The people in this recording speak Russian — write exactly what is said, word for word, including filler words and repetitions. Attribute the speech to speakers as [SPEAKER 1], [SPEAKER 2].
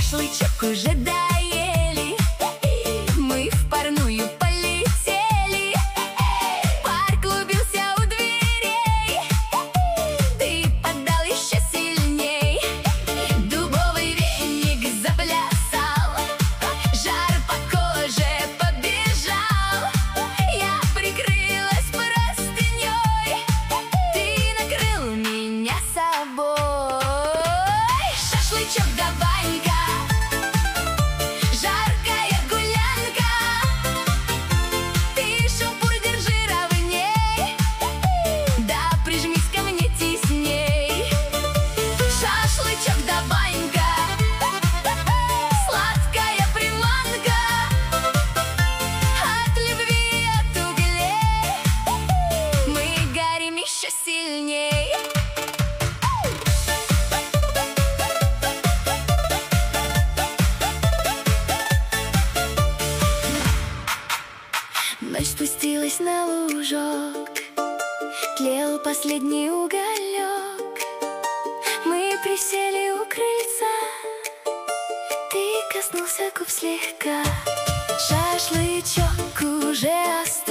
[SPEAKER 1] шашлычок уже доели, мы в парную полетели. Пар клубился у дверей, ты поддал еще сильней. Дубовый веник заплясал, жар по коже побежал. Я прикрылась простыней, ты накрыл меня собой. Шашлычок давай-ка, жаркая гулянка, ты шампур держи ровней, да прижмись ко мне тесней. Шашлычок давай-ка, сладкая приманка, от любви, от углей мы горим еще сильней. Ночь спустилась на лужок, тлел последний уголек. Мы присели у крыльца, ты коснулся губ слегка. Шашлычок уже остыл,